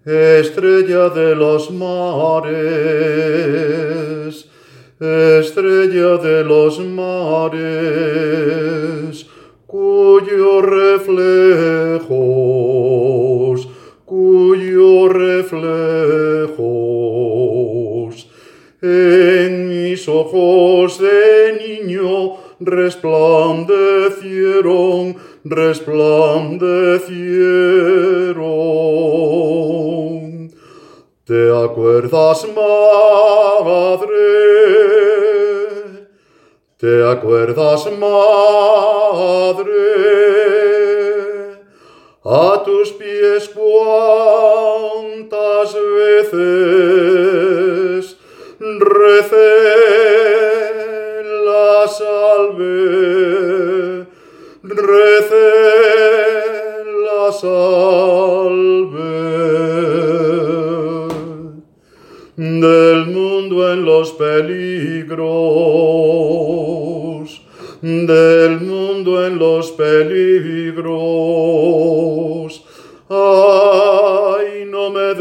Estrella de los mares, estrella de los mares, cuyos reflejos en mis ojos de niño resplandecieron. ¿Te acuerdas, madre? ¿Te acuerdas, madre? A tus pies cuántas veces recé la salve, recé la salve. Del mundo en los peligros, del mundo en los peligros. Ay, no me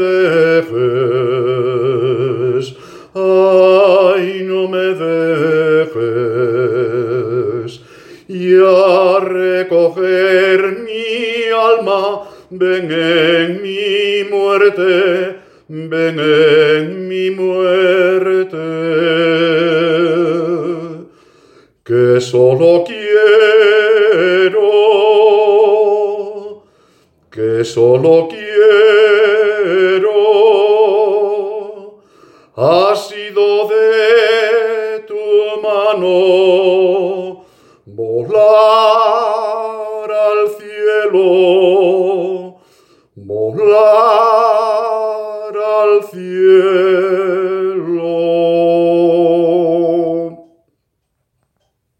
dejes, ay, no me dejes. Y a recoger mi alma, ven en mi muerte, ven en mi muerte, que solo quiero, que solo quiero, ha sido de tu mano volar al cielo, volar al cielo.